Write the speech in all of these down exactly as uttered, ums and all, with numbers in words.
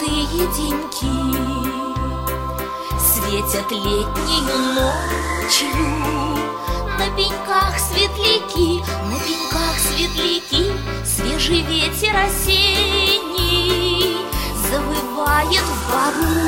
золотые деньки светят летнею ночью. На пеньках светляки, на пеньках светляки, свежий ветер осенний завывает в бару.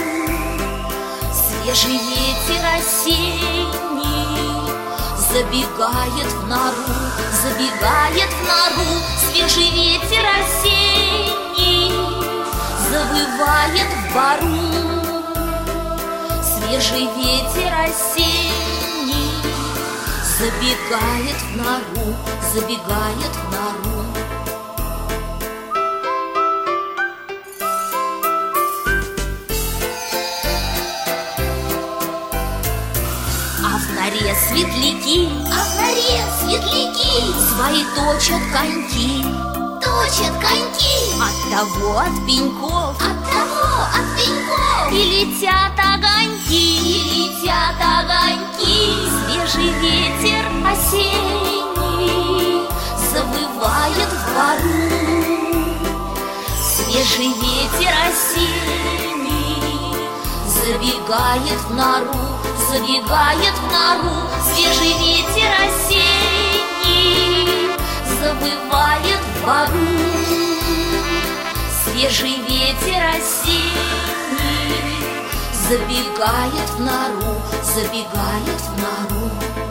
Свежий ветер осенний забегает в нору, забегает в нору. Свежий ветер осенний завывает в бару. Свежий ветер осенний забегает в нору, забегает в нору. А в норе светляки, а в норе светляки свои точат коньки, точат коньки. От того от пеньков, от того от пеньков и летят огоньки, и летят огоньки. Свежий ветер осенний завывает в бару. Свежий ветер осенний забегает в нору, забегает в нору. Свежий ветер осенний завывает в бару. Свежий ветер осенний забегает в нору, забегает в нору.